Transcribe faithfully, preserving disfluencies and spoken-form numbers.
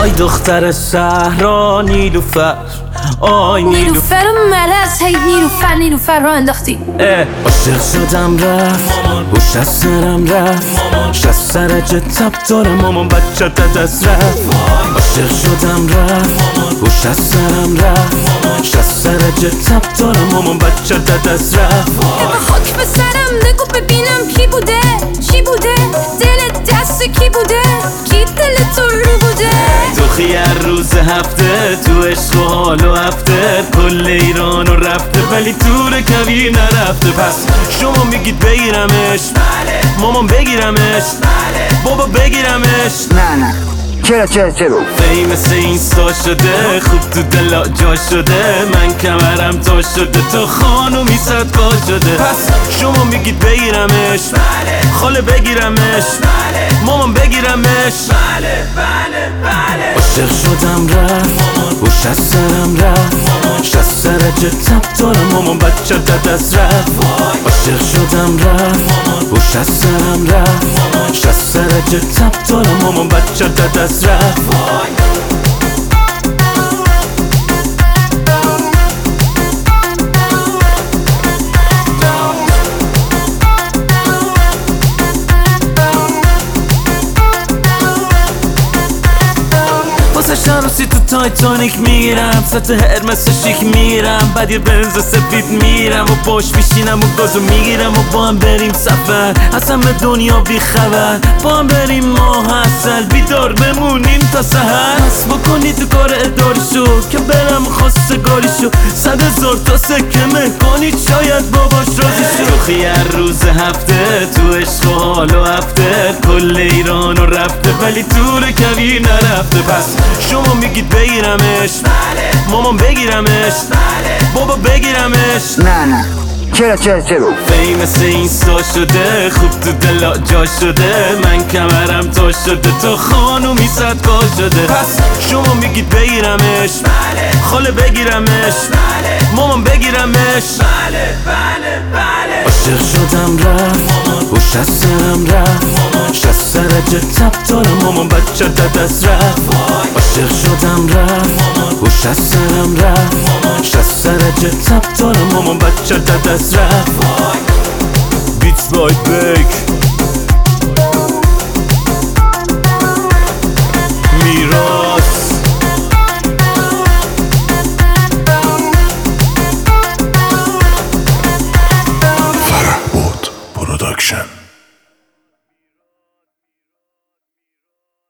آی دختر صحرا نیلوفر، آی نیلوفر مرز، هی نیلوفر نیلوفر را انداختی. عاشق شدم رفت هوش از سرم رفت، شست سرجه تب دارم مامان بچه دست رفت. عاشق شدم رفت هوش از سرم رفت، شست سرجه تب دارم مامان بچه دست رفت. خاک به سرم نگو ببینم کی بوده چی بوده، دل دست کی بوده، کی دل تو رو بوده. تو خیار روز هفته تو عشق و حال و هفته کل ایران رو رفته ولی تور کویر نرفته. پس شما میگید بگیرمش، مامان بگیرمش، بابا بگیرمش. نه نه چرا چرا چرا فیمس اینستا شده، خوب تو دلا جا شده، من کمرم تا شده، تو خانومی صدقا شده. پس شما میگید بگیرمش، خاله بگیرمش، مامان بگیرمش. عاشق شدم رفت هوش از سرم رفت، شست سرجه تب دارم مامان بچه دست رفت. عاشق شدم رفت هوش از سرم رفت، شست سرجه تب دارم مامان بچه دست رفت. شانسی تو تایتانیک میرم، سطح هرمس شیک میرم، بعد یه بنز سفید میرم و باش میشینم و گازو میگیرم و با هم بریم سفر، از همه دنیا بی خبر، با هم بریم ماه اصل بیدار بمونیم تا سحر. بس بکنی تو کار اداری شو که برم خواستگاری شو، صد هزار تا سکه مهکنی شاید باباش راضی شو. تو خیار روز هفته تو عشق و حال و هفته کل ایران رو رفته ولی تور کویر نرفته. پس شما میگید بگیرمش، مامان بگیرمش، بابا بگیرمش. نه نه چرا چرا چرا فیمس اینستا شده، خوب تو دلا جا شده، من کمرم تا شده، تو خانومی صدقا شده. پس شما میگید بگیرمش، خاله بگیرمش، مامان بگیرمش. عاشق شدم رفت هوش از سرم رفت، شست سرجه تب دارم مامان بچه دست رفت. عاشق شدم رفت هوش از سرم رفت، شست سرجه تب دارم مامان بچه دست رفت. بیتس بای بیک